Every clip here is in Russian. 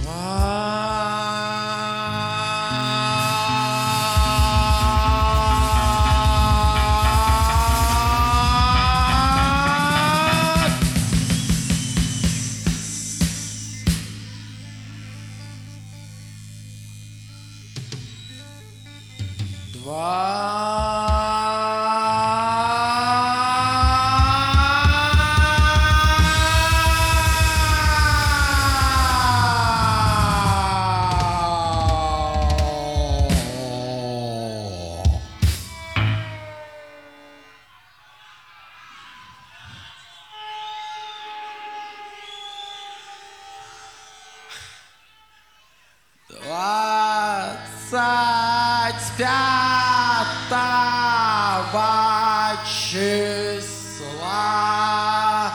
числа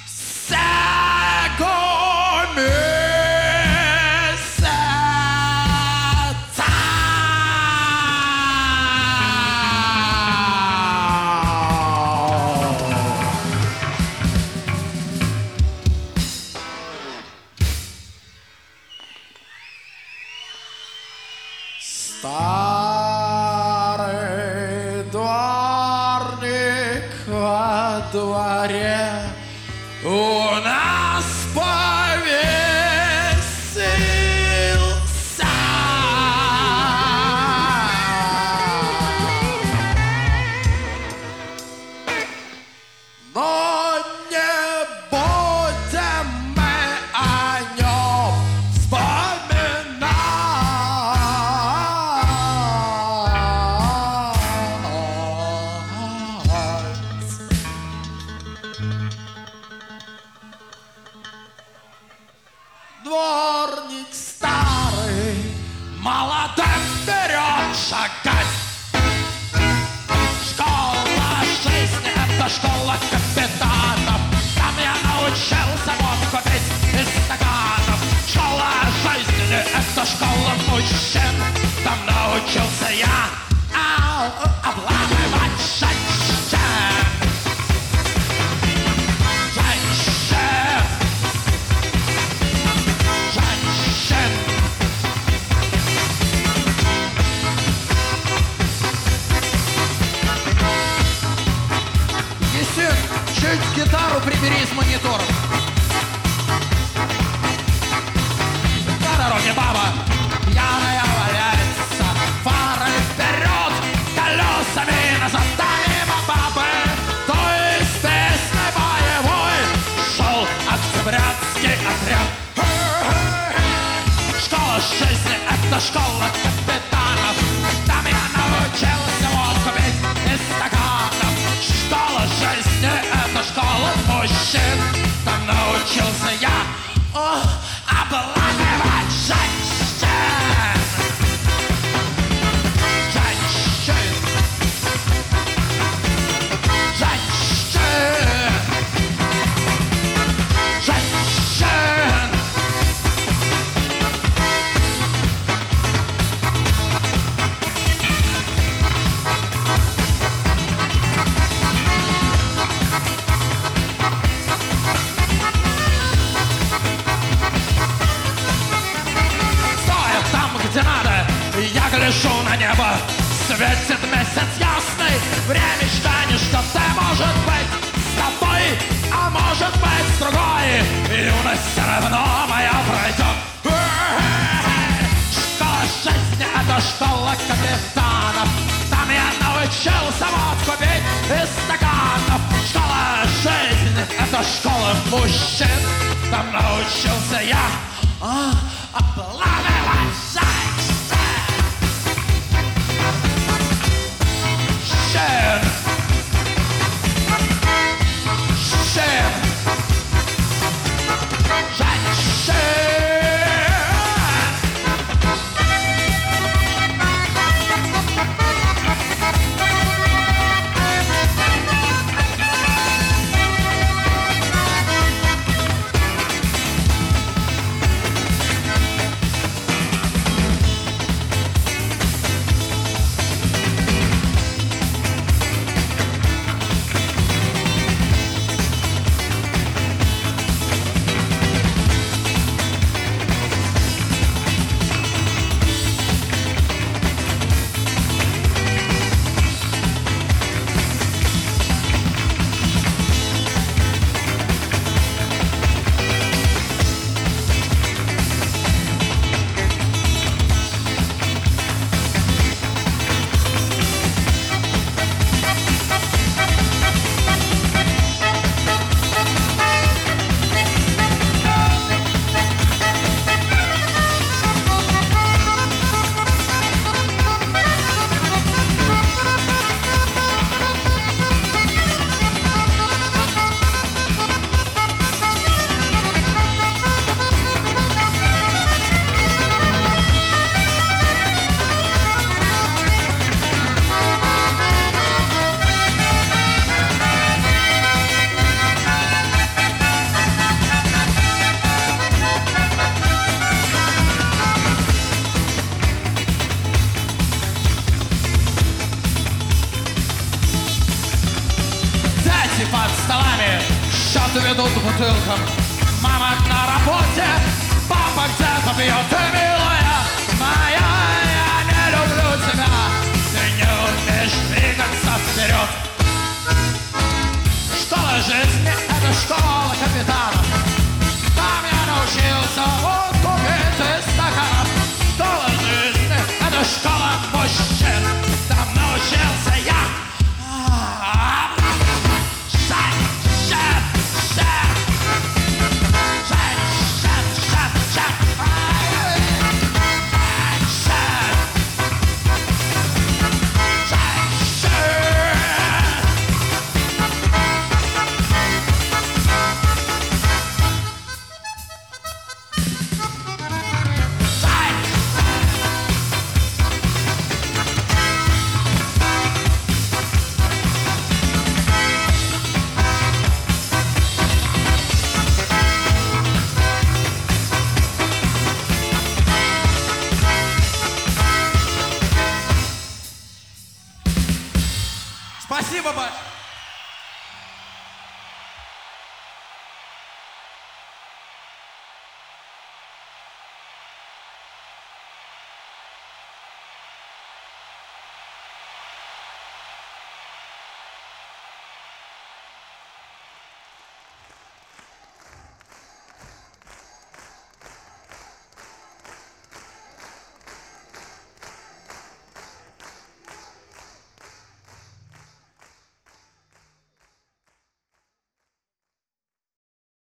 сего месяца. Старый дворник во дворе у нас повесился. Но не будем мы о нем дворник старый, молодым вперед шагать. Школа жизни — это школа капитанов. Там я научился водку пить из стаканов. Школа жизни — это школа мужчин. Там научился я обламывать женщин. Чуть гитару прибери из мониторов. На дороге баба пьяная валяется, фары вперед, колесами назад. Да мимо бабы, то есть песня боевой, шел октябрятский отряд. Школа жизни — это школа капитанов. Там я научился водку пить из стаканов. Школа жизни — это школа мужчин. Там научился я обламывать женщин. Женщин. Женщин. Женщин. Где надо, я гляжу на небо, светит месяц ясный. Времечко не что-то может быть с тобой, а может быть с другой. Юность все равно моя пройдет. Школа жизни — это школа капитанов. Там я научился водку пить из стаканов. Школа жизни — это школа мужчин. Там научился я обламывать женщин. бутылкам. Мама на работе, папа где-то пьет. Ты, милая моя, я не люблю тебя. Ты не умеешь двигаться вперед. Школа жизни — это школа капитана. Там я научился водку пить из стаканов. Школа жизни — это школа мужчин. Там научился я. Спасибо, Баш.